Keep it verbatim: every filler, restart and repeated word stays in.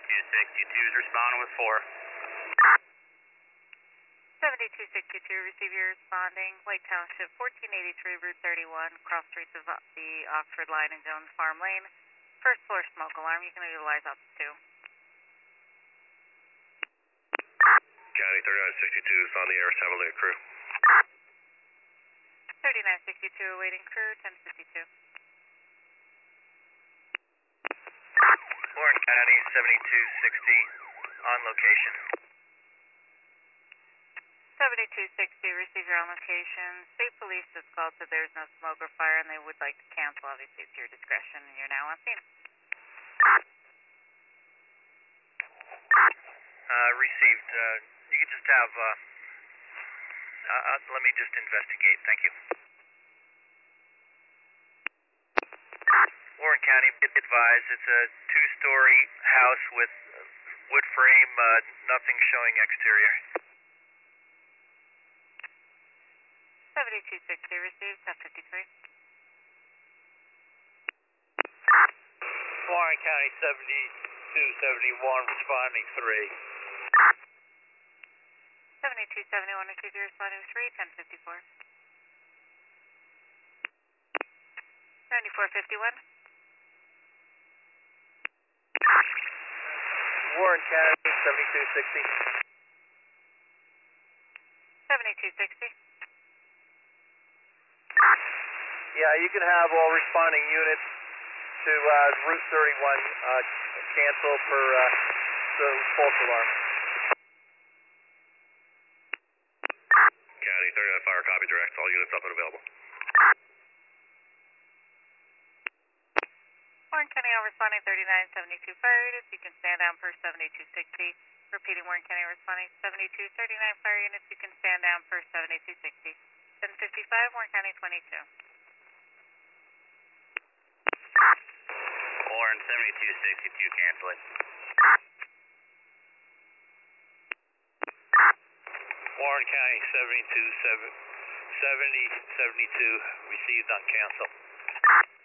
seventy-two sixty-two is responding with four. seventy-two sixty-two, receive your responding. White Township, fourteen eighty-three, Route thirty-one, cross streets of the Oxford Line and Jones Farm Lane. First floor smoke alarm, you can utilize up to two. County thirty-nine sixty-two is on the air, assembling a crew. thirty-nine sixty-two, awaiting crew, ten fifty-two. Warren County seventy-two sixty, on location. seventy-two sixty, receive your on location. State Police has called that there's no smoke or fire and they would like to cancel. Obviously, it's your discretion and you're now on scene. Uh, received. Uh, you could just have, uh, uh, uh, let me just investigate. Thank you. Warren County, be advised, it's a two-story house with wood frame, uh, nothing showing exterior. seventy-two sixty, received, ten fifty-three. Warren County seventy-two seventy-one, responding three. seventy-two seventy-one, receive your responding three, ten fifty-four. ninety-four fifty-one. Warren County seventy-two sixty. seventy-two sixty. Yeah, you can have all responding units to uh, Route thirty-one uh, cancel for uh, the false alarm. County thirty-nine fire, copy direct. All units up and available. Warren County, all responding thirty-nine seventy-two fire units. You can stand down per seventy-two sixty. Repeating, Warren County responding seventy-two thirty-nine fire units. You can stand down per seventy-two sixty. ten fifty-five, Warren County twenty-two. Warren seventy-two sixty-two, cancel it. Warren County seventy-two seventy seventy-two, received on cancel.